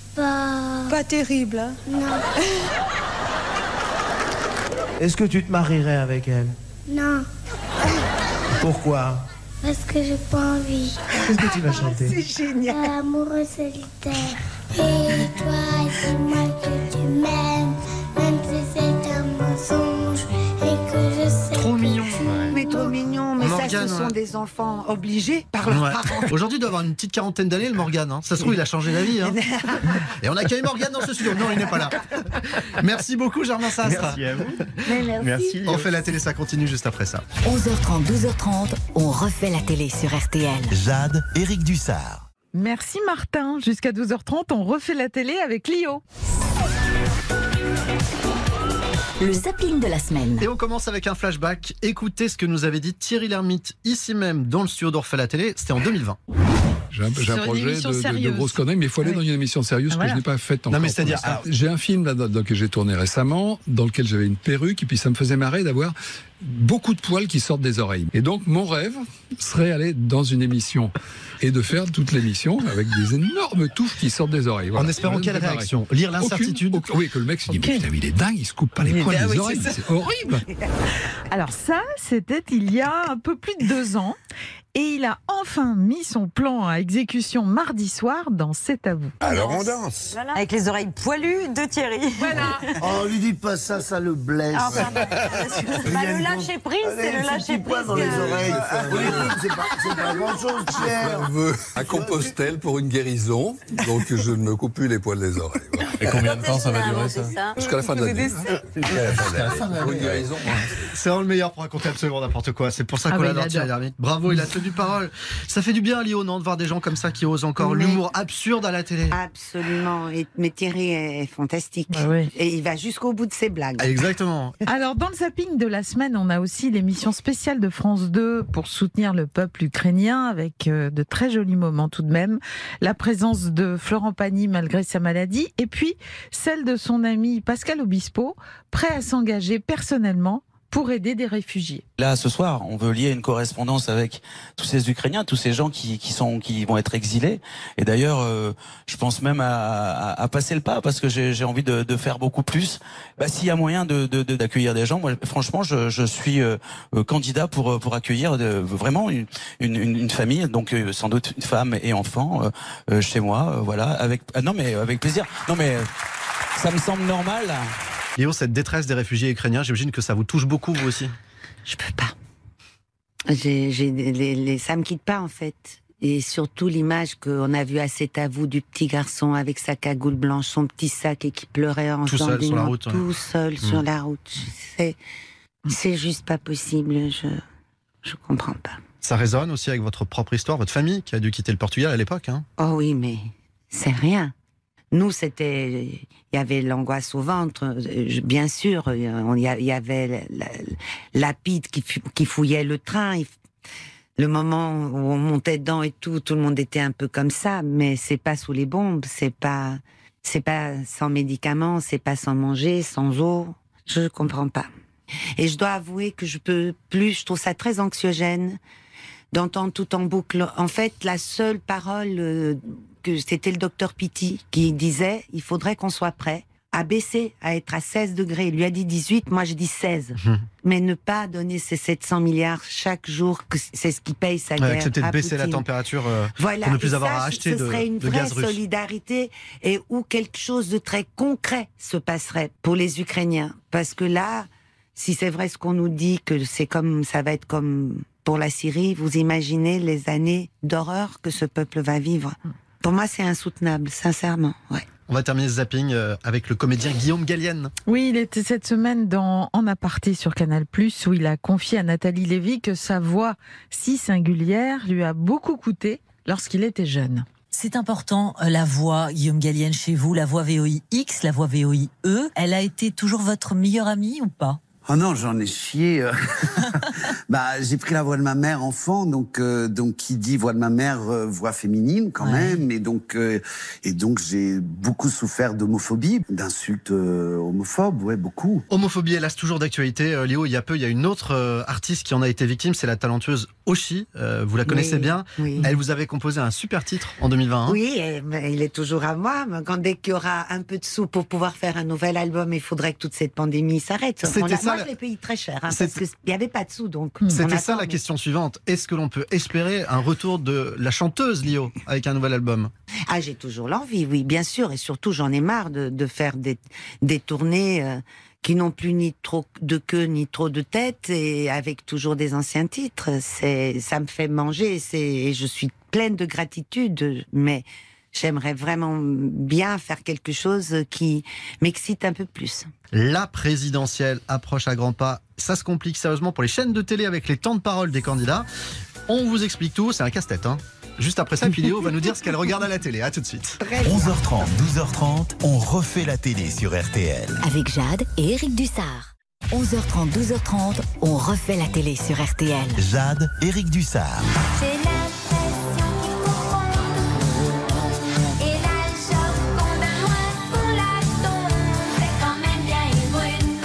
Pas terrible, hein? Non, Est-ce que tu te marierais avec elle? non, Pourquoi? parce que j'ai pas envie. Qu'est-ce que tu vas chanter? Génial. Amoureux solitaire. Et toi, dis-moi que tu m'aimes, même si c'est un mensonge et que je sais. Trop que mignon. tu Mais trop mignon, mais Morgane, ça, ce sont ouais. des enfants obligés par leurs Ouais. parents. Aujourd'hui, il doit avoir une petite quarantaine d'années, le Morgane. Hein. Ça se trouve, il a changé d'avis. Hein. Et on accueille Morgane dans ce studio. Non, il n'est pas là. Merci beaucoup, Germain Sastre. Merci à vous. Mais merci. Merci. Lio. On fait la télé, ça continue juste après ça. 11h30, 12h30, on refait la télé sur RTL. Jade, Éric Dussard. Merci Martin. Jusqu'à 12h30, on refait la télé avec Lio. Le zapping de la semaine. Et on commence avec un flashback. Écoutez ce que nous avait dit Thierry Lhermitte, ici même, dans le studio d'On refait la télé. C'était en 2020. J'ai un Sur une projet émission de sérieuse. grosses conneries, mais il faut aller Oui. dans une émission sérieuse Voilà. que je n'ai pas faite encore. Non, mais pour c'est-à-dire, l'instant. J'ai un film là, que j'ai tourné récemment, dans lequel j'avais une perruque, et puis ça me faisait marrer d'avoir beaucoup de poils qui sortent des oreilles. Et donc, mon rêve serait aller dans une émission et de faire toute l'émission avec des énormes touffes qui sortent des oreilles. Voilà. En espérant Ça me quelle fait marrer. réaction? Lire l'incertitude? Oui, que le mec se dit, Ok. mais putain, il est dingue, il se coupe pas les poils des oreilles, c'est horrible. Alors ça, c'était il y a un peu plus de 2 ans. Et il a enfin mis son plan à exécution mardi soir dans C'est à vous. Alors on danse. Avec les oreilles poilues de Thierry. Voilà. Oh, lui dis pas ça, ça le blesse. Ah, pardon. Le lâcher prise, c'est le lâcher prise. dans les oreilles. C'est pas grand chose, Pierre. On veut à Compostelle pour une guérison, donc je ne me coupe plus les poils des oreilles. Voilà. Et combien de temps ça va durer ça? Jusqu'à la fin de l'année. Pour une guérison. C'est vraiment le meilleur pour raconter absolument n'importe quoi. C'est pour ça Ah qu'on oui, adore il Thierry adore. Lhermitte. Bravo, il a tenu parole. Ça fait du bien, Lio, non, de voir des gens comme ça qui osent encore Mais- l'humour absurde à la télé. Absolument. Mais Thierry est fantastique. Ah oui. Et il va jusqu'au bout de ses blagues. Exactement. Alors, dans le zapping de la semaine, on a aussi l'émission spéciale de France 2 pour soutenir le peuple ukrainien avec de très jolis moments tout de même. La présence de Florent Pagny malgré sa maladie et puis celle de son ami Pascal Obispo, prêt à s'engager personnellement pour aider des réfugiés. Là, ce soir, on veut lier une correspondance avec tous ces Ukrainiens, tous ces gens qui vont être exilés. Et d'ailleurs, je pense même à passer le pas parce que j'ai envie de faire beaucoup plus. Bah, s'il y a moyen d'accueillir des gens, moi, franchement, je suis candidat pour accueillir vraiment une famille, donc sans doute une femme et enfants chez moi, voilà. Avec plaisir. Non mais ça me semble normal. Lio, cette détresse des réfugiés ukrainiens, j'imagine que ça vous touche beaucoup, vous aussi. Je peux pas. Ça me quitte pas, en fait. Et surtout l'image qu'on a vue à C'est à vous du petit garçon avec sa cagoule blanche, son petit sac et qui pleurait en Tout seul sur la route. tout seul sur la route. C'est juste pas possible. Je comprends pas. Ça résonne aussi avec votre propre histoire, votre famille qui a dû quitter le Portugal à l'époque. Hein. Oh oui, mais c'est rien. Nous, il y avait l'angoisse au ventre, bien sûr. Il y avait la pide qui fouillait le train. Le moment où on montait dedans et tout le monde était un peu comme ça. Mais c'est pas sous les bombes, c'est pas sans médicaments, c'est pas sans manger, sans eau. Je comprends pas. Et je dois avouer que je peux plus. Je trouve ça très anxiogène d'entendre tout en boucle. En fait, la seule parole que c'était le docteur Pitti qui disait, il faudrait qu'on soit prêt à baisser, à être à 16 degrés. Il lui a dit 18, moi j'ai dit 16. Mais ne pas donner ces 700 milliards chaque jour, que c'est ce qui paye sa guerre. Accepter de baisser Poutine. la température voilà. pour ne plus Et avoir ça, à acheter ce serait une de vraie gaz russe. solidarité et où quelque chose de très concret se passerait pour les Ukrainiens. Parce que là, si c'est vrai ce qu'on nous dit, que ça va être comme pour la Syrie, vous imaginez les années d'horreur que ce peuple va vivre. Pour moi, c'est insoutenable, sincèrement. Ouais. On va terminer ce zapping avec le comédien Guillaume Gallienne. Oui, il était cette semaine dans En aparté sur Canal+, où il a confié à Nathalie Lévy que sa voix si singulière lui a beaucoup coûté lorsqu'il était jeune. C'est important, la voix, Guillaume Gallienne, chez vous, la voix VOIX, la voix VOIE. Elle a été toujours votre meilleure amie ou pas ? Oh non, j'en ai chié. J'ai pris la voix de ma mère enfant, donc qui dit voix de ma mère, voix féminine quand même, et donc j'ai beaucoup souffert d'homophobie, d'insultes homophobes, ouais, beaucoup. Homophobie, hélas, toujours d'actualité. Léo, il y a une autre artiste qui en a été victime, c'est la talentueuse Oshi. Vous la connaissez bien. Oui. Elle vous avait composé un super titre en 2020. Oui, mais il est toujours à moi. Dès qu'il y aura un peu de sous pour pouvoir faire un nouvel album, il faudrait que toute cette pandémie s'arrête. Moi, je l'ai payé très cher, parce qu'il n'y avait pas de sous. Donc c'était ça la question suivante. Est-ce que l'on peut espérer un retour de la chanteuse Lio avec un nouvel album ? Ah, j'ai toujours l'envie, oui, bien sûr. Et surtout, j'en ai marre de faire des tournées qui n'ont plus ni trop de queue ni trop de tête, et avec toujours des anciens titres. Ça me fait manger, et je suis pleine de gratitude, mais j'aimerais vraiment bien faire quelque chose qui m'excite un peu plus. La présidentielle approche à grands pas. Ça se complique sérieusement pour les chaînes de télé avec les temps de parole des candidats. On vous explique tout, c'est un casse-tête. Juste après ça, puis Léo va nous dire ce qu'elle regarde à la télé. À tout de suite. 11h30, 12h30, on refait la télé sur RTL. Avec Jade et Éric Dussard. 11h30, 12h30, on refait la télé sur RTL. Jade, Éric Dussard. J'ai l'impression qu'il comprend. Et là, le choc qu'on a loin pour la tombe. C'est quand même bien une brune.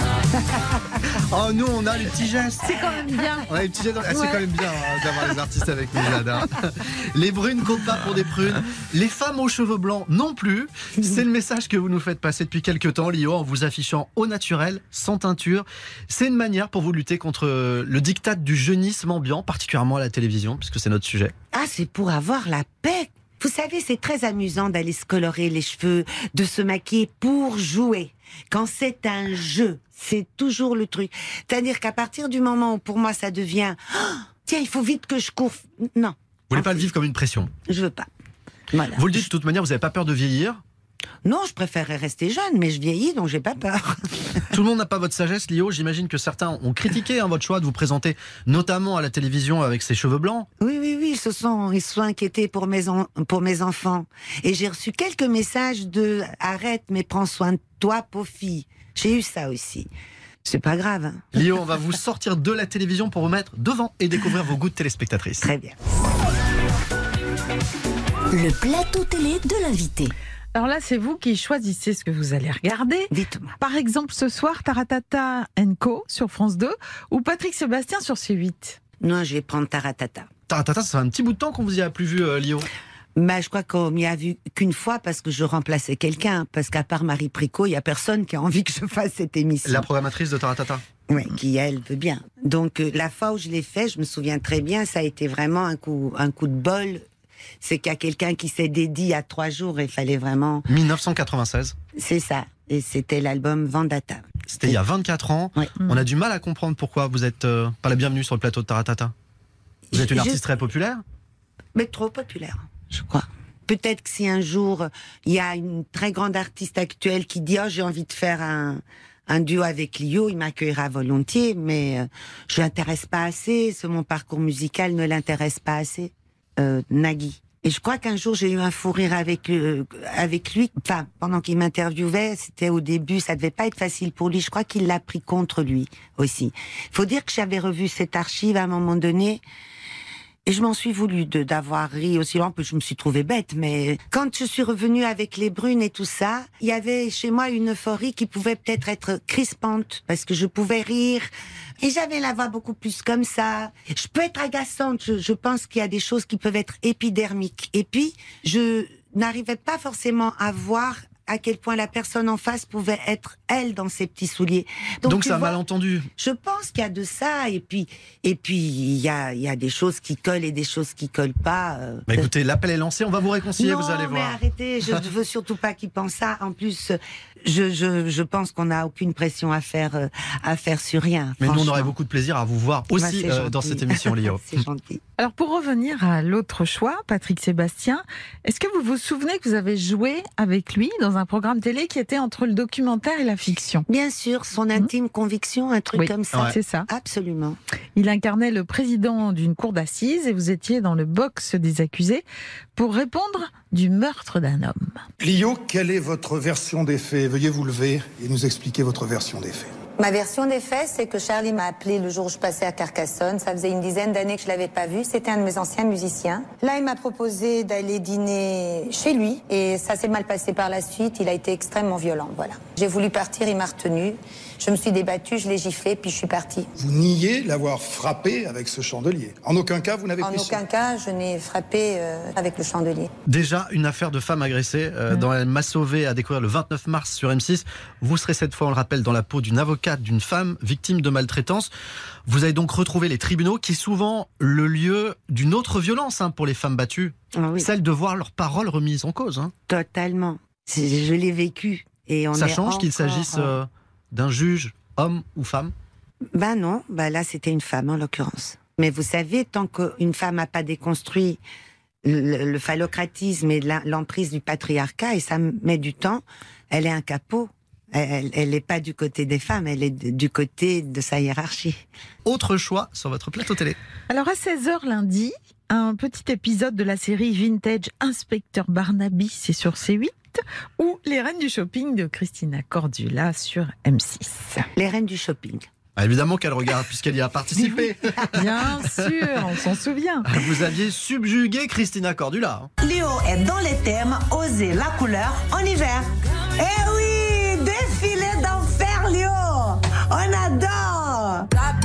Oh, nous, on a les petits gestes. C'est quand même bien. On a les petits gestes. C'est quand même bien d'avoir les artistes avec nous, Jade. Les brunes comptent pas pour des prunes. Les femmes aux cheveux blancs non plus. C'est le message que vous nous faites passer depuis quelques temps, Lio, en vous affichant au naturel, sans teinture. C'est une manière pour vous lutter contre le diktat du jeunisme ambiant, particulièrement à la télévision, puisque c'est notre sujet. Ah, c'est pour avoir la paix. Vous savez, c'est très amusant d'aller se colorer les cheveux, de se maquiller pour jouer. Quand c'est un jeu, c'est toujours le truc. C'est-à-dire qu'à partir du moment où pour moi ça devient tiens, il faut vite que je cours. Non. Vous voulez pas le vivre comme une pression ? Je veux pas. Voilà. Vous le dites de toute manière, vous n'avez pas peur de vieillir ? Non, je préférerais rester jeune, mais je vieillis, donc j'ai pas peur. Tout le monde n'a pas votre sagesse, Lio. J'imagine que certains ont critiqué votre choix de vous présenter, notamment à la télévision avec ses cheveux blancs. Oui, ils se sont inquiétés pour mes enfants. Et j'ai reçu quelques messages de « Arrête, mais prends soin de toi, pauvre fille ». J'ai eu ça aussi. C'est pas grave. Lio, on va vous sortir de la télévision pour vous mettre devant et découvrir vos goûts de téléspectatrice. Très bien. Le plateau télé de l'invité. Alors là, c'est vous qui choisissez ce que vous allez regarder. Dites-moi. Par exemple, ce soir, Taratata & Co sur France 2 ou Patrick Sébastien sur C8. Non, je vais prendre Taratata. Taratata, ça fait un petit bout de temps qu'on vous y a plus vu, Lio. Je crois qu'on m'y a vu qu'une fois parce que je remplaçais quelqu'un. Parce qu'à part Marie Pricot, il n'y a personne qui a envie que je fasse cette émission. La programmatrice de Taratata. Oui, qui elle veut bien. Donc la fois où je l'ai fait, je me souviens très bien, ça a été vraiment un coup de bol. C'est qu'il y a quelqu'un qui s'est dédié il y a 3 jours et il fallait vraiment... 1996. C'est ça. Et c'était l'album Vendetta. C'était il y a 24 ans. Oui. On a du mal à comprendre pourquoi vous êtes pas la bienvenue sur le plateau de Taratata. Vous êtes une artiste très populaire ? Mais trop populaire, je crois. Peut-être que si un jour, il y a une très grande artiste actuelle qui dit « Oh, j'ai envie de faire un duo avec Lio », il m'accueillera volontiers, mais je l'intéresse pas assez, mon parcours musical ne l'intéresse pas assez, Nagui. Et je crois qu'un jour, j'ai eu un fou rire avec lui, enfin, pendant qu'il m'interviewait, c'était au début, ça devait pas être facile pour lui, je crois qu'il l'a pris contre lui aussi. Faut dire que j'avais revu cette archive à un moment donné, et je m'en suis voulu d'avoir ri aussi longtemps, parce que je me suis trouvée bête, mais quand je suis revenue avec les brunes et tout ça, il y avait chez moi une euphorie qui pouvait peut-être être crispante, parce que je pouvais rire, et j'avais la voix beaucoup plus comme ça. Je peux être agaçante, je pense qu'il y a des choses qui peuvent être épidermiques. Et puis, je n'arrivais pas forcément à voir à quel point la personne en face pouvait être, elle, dans ses petits souliers. Donc c'est un malentendu. Je pense qu'il y a de ça, et puis il y a des choses qui collent et des choses qui collent pas. Bah écoutez, l'appel est lancé, on va vous réconcilier, vous allez voir. Non, mais arrêtez, je ne veux surtout pas qu'il pense ça. En plus, je pense qu'on n'a aucune pression à faire sur rien. Mais nous, on aurait beaucoup de plaisir à vous voir aussi dans cette émission, Lio. C'est gentil. Alors, pour revenir à l'autre choix, Patrick Sébastien, est-ce que vous vous souvenez que vous avez joué avec lui dans un programme télé qui était entre le documentaire et la fiction? Bien sûr, son intime conviction, un truc comme ça. Ouais. C'est ça. Absolument. Il incarnait le président d'une cour d'assises et vous étiez dans le box des accusés pour répondre du meurtre d'un homme. Lio, quelle est votre version des faits? Veuillez vous lever et nous expliquer votre version des faits. Ma version des faits, c'est que Charlie m'a appelé le jour où je passais à Carcassonne. Ça faisait une dizaine d'années que je l'avais pas vu. C'était un de mes anciens musiciens. Là, il m'a proposé d'aller dîner chez lui. Et ça s'est mal passé par la suite. Il a été extrêmement violent, voilà. J'ai voulu partir, il m'a retenue. Je me suis débattue, je l'ai giflé, puis je suis partie. Vous niez l'avoir frappé avec ce chandelier. En aucun cas, vous n'avez pris En aucun cas, je n'ai frappé avec le chandelier. Déjà, une affaire de femme agressée dans Elle m'a sauvé à découvrir le 29 mars sur M6. Vous serez cette fois, on le rappelle, dans la peau d'une avocate d'une femme victime de maltraitance. Vous avez donc retrouvé les tribunaux, qui est souvent le lieu d'une autre violence pour les femmes battues. Ah oui. Celle de voir leurs paroles remises en cause. Totalement. Je l'ai vécu. Et ça change qu'il s'agisse d'un juge, homme ou femme? Ben non, là c'était une femme en l'occurrence. Mais vous savez, tant qu'une femme n'a pas déconstruit le phallocratisme et l'emprise du patriarcat, et ça met du temps, elle est un capot. Elle n'est pas du côté des femmes, elle est du côté de sa hiérarchie. Autre choix sur votre plateau télé. Alors à 16h lundi, un petit épisode de la série Vintage Inspecteur Barnaby, c'est sur C8, ou Les Reines du Shopping de Christina Cordula sur M6. Les Reines du Shopping. Évidemment qu'elle regarde, puisqu'elle y a participé. Bien sûr, on s'en souvient. Vous aviez subjugué Christina Cordula. Lio est dans les thèmes oser la couleur en hiver. Eh oui, défilé d'enfer, Lio. On adore.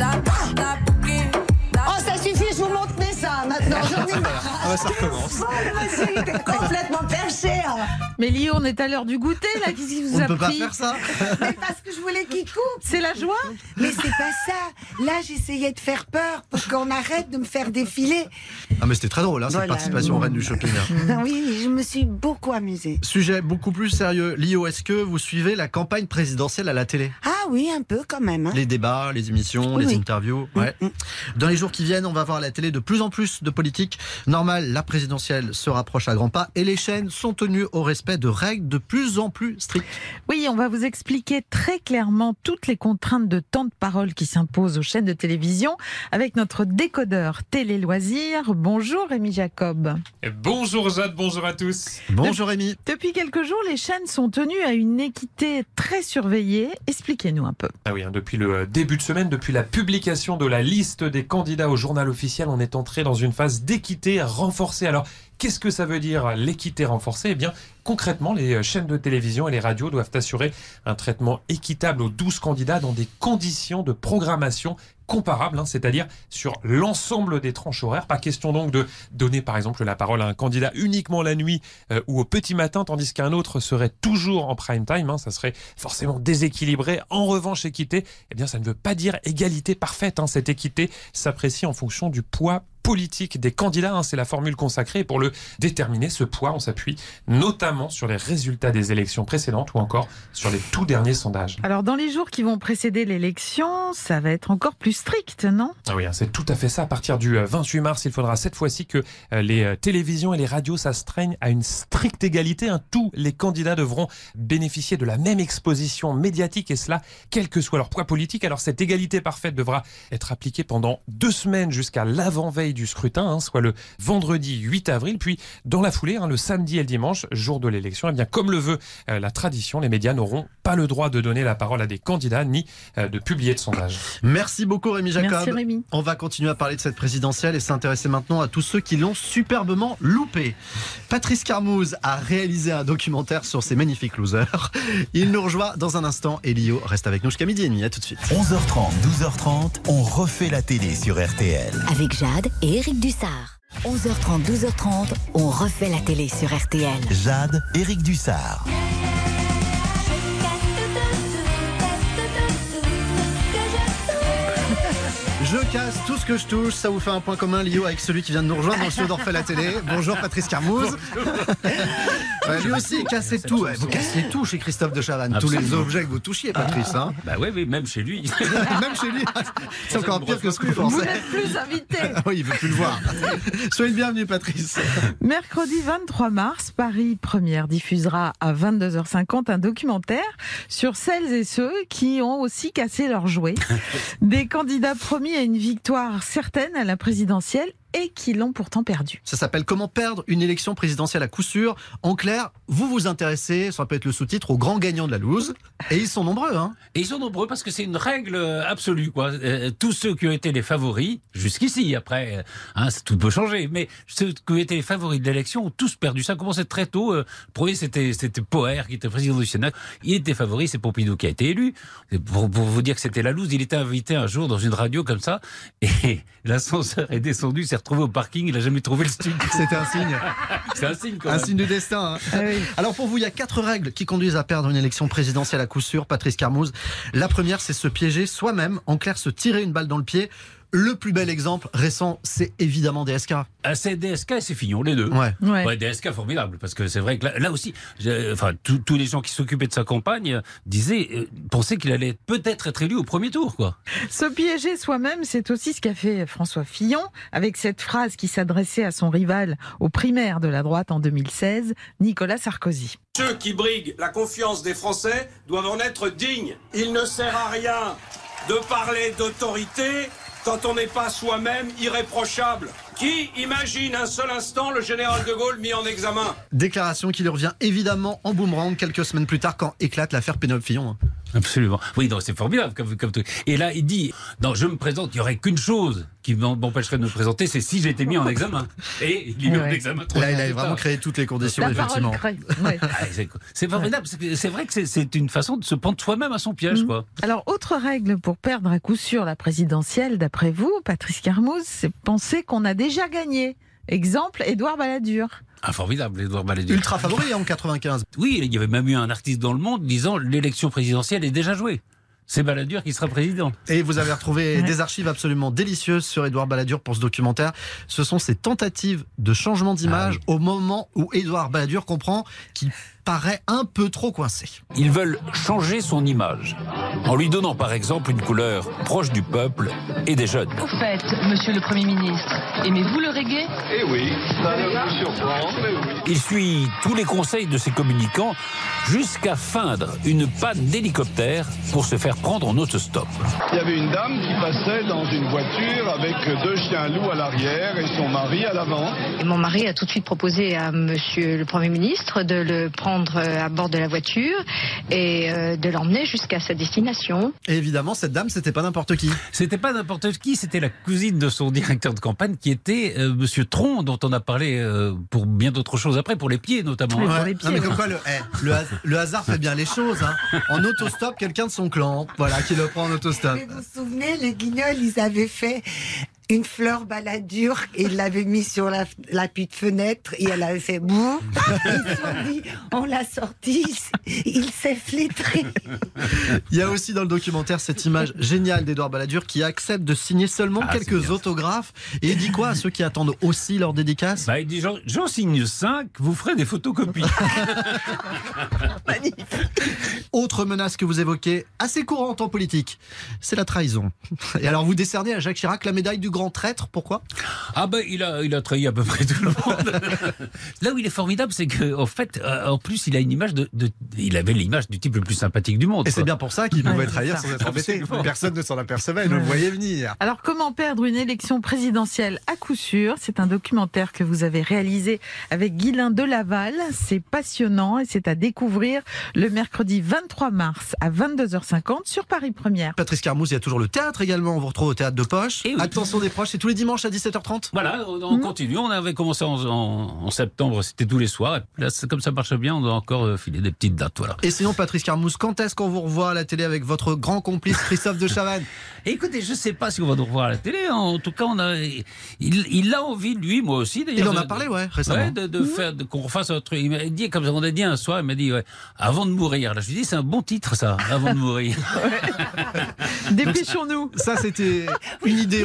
Oh, ça suffit, je vous montre ça maintenant. J'en ai marre. Ça recommence. Monsieur, il était complètement perché. Mais Lio, on est à l'heure du goûter, là. Qu'est-ce qui vous a pris? On ne peut pas faire ça. Mais parce que je voulais qu'il coupe. C'est la joie. Mais c'est pas ça. Là, j'essayais de faire peur pour qu'on arrête de me faire défiler. Ah, mais c'était très drôle, cette participation aux Reines du Shopping. Oui, je me suis beaucoup amusée. Sujet beaucoup plus sérieux. Lio, est-ce que vous suivez la campagne présidentielle à la télé? Ah oui, un peu quand même. Les débats, les émissions, les interviews. Ouais. Dans les jours qui viennent, on va voir à la télé de plus en plus de politique. Normal, la présidentielle se rapproche à grands pas et les chaînes sont tenues au respect de règles de plus en plus strictes. Oui, on va vous expliquer très clairement toutes les contraintes de temps de parole qui s'imposent aux chaînes de télévision avec notre décodeur télé-loisirs. Bonjour Rémi Jacob. Bonjour Jade, bonjour à tous. Bonjour Rémi. Depuis quelques jours, les chaînes sont tenues à une équité très surveillée. Expliquez-nous un peu. Ah oui, depuis le début de semaine, depuis la publication de la liste des candidats au journal officiel, on est entré dans une phase d'équité renforcée. Alors, qu'est-ce que ça veut dire l'équité renforcée? Eh bien, concrètement, les chaînes de télévision et les radios doivent assurer un traitement équitable aux 12 candidats dans des conditions de programmation comparables, c'est-à-dire sur l'ensemble des tranches horaires. Pas question donc de donner par exemple la parole à un candidat uniquement la nuit ou au petit matin, tandis qu'un autre serait toujours en prime time. Ça serait forcément déséquilibré. En revanche, équité, eh bien, ça ne veut pas dire égalité parfaite. Cette équité s'apprécie en fonction du poids politique des candidats. C'est la formule consacrée. Et pour le déterminer, ce poids, on s'appuie notamment sur les résultats des élections précédentes ou encore sur les tout derniers sondages. Alors, dans les jours qui vont précéder l'élection, ça va être encore plus strict, non ? Ah oui, c'est tout à fait ça. À partir du 28 mars, il faudra cette fois-ci que les télévisions et les radios s'astreignent à une stricte égalité. Tous les candidats devront bénéficier de la même exposition médiatique et cela, quel que soit leur poids politique. Alors, cette égalité parfaite devra être appliquée pendant 2 semaines jusqu'à l'avant-veille du scrutin, soit le vendredi 8 avril. Puis, dans la foulée, le samedi et le dimanche, jour de l'élection, bien, comme le veut la tradition, les médias n'auront pas le droit de donner la parole à des candidats ni de publier de sondages. Merci beaucoup Rémi Jacob. Merci Rémi. On va continuer à parler de cette présidentielle et s'intéresser maintenant à tous ceux qui l'ont superbement loupé. Patrice Carmouze a réalisé un documentaire sur ces magnifiques losers. Il nous rejoint dans un instant et Lio reste avec nous jusqu'à 12h30. À tout de suite. 11h30, 12h30, on refait la télé sur RTL. Avec Jade et Éric Dussard. 11h30, 12h30, on refait la télé sur RTL. Jade, Éric Dussard. Je casse tout ce que je touche, ça vous fait un point commun, Lio, avec celui qui vient de nous rejoindre dans le studio d'Orphée la télé. Bonjour Patrice Carmouze. Lui aussi, cassez tout. Vous cassez tout chez Christophe de Chavannes. Tous les objets que vous touchiez, Patrice. Bah oui, même chez lui. Même chez lui. C'est encore pire que ce que vous pensez. Vous n'êtes plus invité. Oui, il ne veut plus le voir. Soyez le bienvenu, Patrice. Mercredi 23 mars, Paris Première diffusera à 22h50 un documentaire sur celles et ceux qui ont aussi cassé leurs jouets. Des candidats promis à une victoire certaine à la présidentielle et qui l'ont pourtant perdu. Ça s'appelle « Comment perdre une élection présidentielle à coup sûr ». En clair, vous vous intéressez, ça peut être le sous-titre, aux grands gagnants de la loose. Et ils sont nombreux. Et ils sont nombreux parce que c'est une règle absolue, quoi. Tous ceux qui ont été les favoris, jusqu'ici, après, tout peut changer, mais ceux qui ont été les favoris de l'élection ont tous perdu. Ça a commencé très tôt. Le premier, c'était Poher, qui était président du Sénat. Il était favori, c'est Pompidou qui a été élu. Pour vous dire que c'était la loose, il était invité un jour dans une radio comme ça, et l'ascenseur est descendu, s'est retrouvé au parking, il n'a jamais trouvé le studio. C'était un signe. C'est un signe, quand un même. signe du destin. Ah oui. Alors pour vous, il y a 4 règles qui conduisent à perdre une élection présidentielle à coup sûr, Patrice Carmouze. La première, c'est se piéger soi-même, en clair, se tirer une balle dans le pied. Le plus bel exemple récent, c'est évidemment DSK. C'est DSK et c'est Fillon, les deux. Ouais. DSK formidable, parce que c'est vrai que là aussi, tous les gens qui s'occupaient de sa campagne pensaient qu'il allait peut-être être élu au premier tour, quoi. Se piéger soi-même, c'est aussi ce qu'a fait François Fillon, avec cette phrase qui s'adressait à son rival aux primaires de la droite en 2016, Nicolas Sarkozy. Ceux qui briguent la confiance des Français doivent en être dignes. Il ne sert à rien de parler d'autorité quand on n'est pas soi-même irréprochable. Qui imagine un seul instant le général de Gaulle mis en examen ? Déclaration qui lui revient évidemment en boomerang quelques semaines plus tard quand éclate l'affaire Pénélope Fillon. Absolument. Oui, donc c'est formidable comme truc. Et là, il dit, non, je me présente, il n'y aurait qu'une chose qui m'empêcherait de me présenter, c'est si j'étais mis en examen. Et il est mis en examen. Là, il a vraiment créé toutes les conditions, effectivement. C'est formidable. C'est vrai que c'est une façon de se prendre soi-même à son piège, quoi. Alors, autre règle pour perdre à coup sûr la présidentielle, d'après vous, Patrice Carmouze, c'est penser qu'on a déjà gagné. Exemple, Édouard Balladur. Formidable, Édouard Balladur. Ultra favori en 95. Oui, il y avait même eu un artiste dans Le Monde disant l'élection présidentielle est déjà jouée. C'est Balladur qui sera président. Et vous avez retrouvé des archives absolument délicieuses sur Édouard Balladur pour ce documentaire. Ce sont ses tentatives de changement d'image au moment où Édouard Balladur comprend qu'il paraît un peu trop coincé. Ils veulent changer son image, en lui donnant par exemple une couleur proche du peuple et des jeunes. Au fait, monsieur le Premier ministre, aimez-vous le reggae ? Eh oui, ça ne vous surprend, mais oui. Il suit tous les conseils de ses communicants jusqu'à feindre une panne d'hélicoptère pour se faire prendre en autostop. Il y avait une dame qui passait dans une voiture avec 2 chiens loups à l'arrière et son mari à l'avant. Mon mari a tout de suite proposé à monsieur le Premier ministre de le prendre à bord de la voiture et de l'emmener jusqu'à sa destination. Et évidemment, cette dame, c'était pas n'importe qui. C'était pas n'importe qui, c'était la cousine de son directeur de campagne qui était monsieur Tron, dont on a parlé pour bien d'autres choses après, pour les pieds notamment. Ouais. Pour les pieds, non, mais comme quoi, le hasard fait bien les choses. En autostop, quelqu'un de son clan, voilà, qui le prend en autostop. Vous vous souvenez, les Guignols, ils avaient fait une fleur baladure et il l'avait mis sur la petite fenêtre et elle avait fait bouh. Ils se sont dit, on l'a sorti, il s'est flétré. Il y a aussi dans le documentaire cette image géniale d'Édouard Balladur qui accepte de signer seulement quelques autographes. Et il dit quoi à ceux qui attendent aussi leur dédicace? Il dit j'en signe 5, vous ferez des photocopies. Magnifique. Autre menace que vous évoquez, assez courante en politique, c'est la trahison. Et alors vous décernez à Jacques Chirac la médaille du grand traître, pourquoi? Il a trahi à peu près tout le monde. Là où il est formidable, c'est qu'en fait, en plus, il a une image il avait l'image du type le plus sympathique du monde. Et c'est bien pour ça qu'il pouvait trahir sans être embêté. Personne ne s'en apercevait, ne le voyait venir. Alors, comment perdre une élection présidentielle à coup sûr? C'est un documentaire que vous avez réalisé avec Guylain Delaval. C'est passionnant et c'est à découvrir le mercredi 23 mars à 22h50 sur Paris Première. Patrice Carmouze, il y a toujours le théâtre également. On vous retrouve au théâtre de Poche. Et oui. Attention des proches, c'est tous les dimanches à 17h30. Voilà, on continue. On avait commencé en septembre, c'était tous les soirs. Et là, comme ça marche bien, on doit encore filer des petites dates. Voilà. Et sinon, Patrice Carmouze, quand est-ce qu'on vous revoit à la télé avec votre grand complice Christophe de Chavannes? Écoutez, je ne sais pas si on va nous revoir à la télé. En tout cas, il a envie, lui, moi aussi. Il en a parlé, récemment. Qu'on refasse un truc. Il m'a dit, comme on a dit un soir, il m'a dit, avant de mourir. Là, je lui ai dit, c'est un bon titre, ça, avant de mourir. Dépêchons-nous. Ça, c'était une idée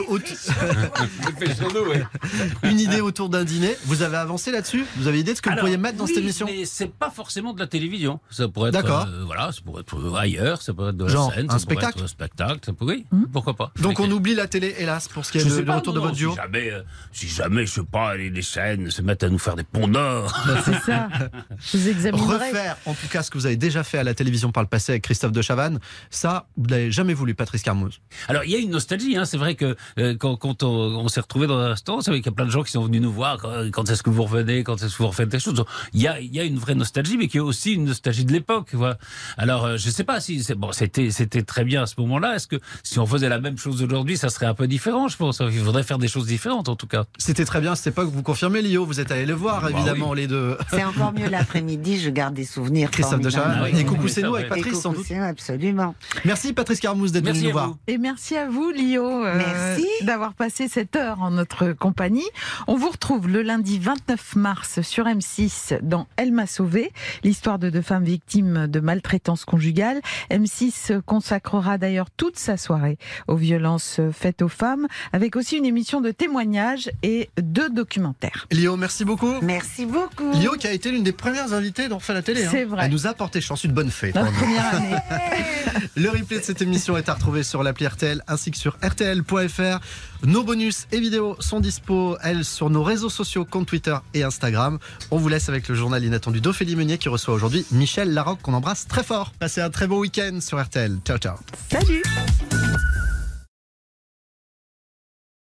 une idée autour d'un dîner. Vous avez avancé là-dessus? Vous avez idée de ce que vous pourriez mettre dans cette émission? Mais c'est pas forcément de la télévision. Ça pourrait être, ça pourrait être ailleurs, ça pourrait être de la genre scène, un ça pourrait spectacle. être un spectacle, ça pourrait. Pourquoi pas? Donc on oublie la télé, hélas, pour ce qui est de retour de votre duo. Si jamais, je sais pas, les chaînes se mettent à nous faire des ponts d'or. C'est ça. Vous examinerez. Refaire, en tout cas, ce que vous avez déjà fait à la télévision par le passé avec Christophe de Chavannes, ça, vous l'avez jamais voulu, Patrice Carmouze. Alors, il y a une nostalgie, c'est vrai que quand on s'est retrouvés dans un restaurant, c'est vrai qu'il y a plein de gens qui sont venus nous voir, quand est-ce que vous revenez, quand est-ce que vous refaites des choses. Il y a une vraie nostalgie, mais qui est aussi une nostalgie de l'époque. Voilà. Alors, je sais pas si c'était très bien à ce moment-là. Est-ce que si on faisait la même chose aujourd'hui, ça serait un peu différent, je pense. Il faudrait faire des choses différentes, en tout cas. C'était très bien à cette époque, vous confirmez, Lio, vous êtes allé le voir, évidemment, les deux. C'est encore mieux l'après-midi, je garde des souvenirs. Christophe de Chavannes. Et coucou, c'est nous avec Patrice, sans doute. Absolument. Merci Patrice Carmouze d'être venu nous voir. Et merci à vous, Lio, d'avoir passé cette heure en notre compagnie. On vous retrouve le lundi 29 mars sur M6 dans Elle m'a sauvé, l'histoire de deux femmes victimes de maltraitance conjugale. M6 consacrera d'ailleurs toute sa soirée aux violences faites aux femmes, avec aussi une émission de témoignages et 2 documentaires. Lio, merci beaucoup. Merci beaucoup. Lio qui a été l'une des premières invitées d'On refait la télé. C'est vrai. Elle nous a porté chance, une bonne fête. Notre première année. Le replay de cette émission est à retrouver sur l'appli RTL ainsi que sur rtl.fr. Nos bonus et vidéos sont dispo, elles, sur nos réseaux sociaux, compte Twitter et Instagram. On vous laisse avec le journal inattendu d'Ophélie Meunier qui reçoit aujourd'hui Michel Larocque, qu'on embrasse très fort. Passez un très beau week-end sur RTL. Ciao, ciao. Salut.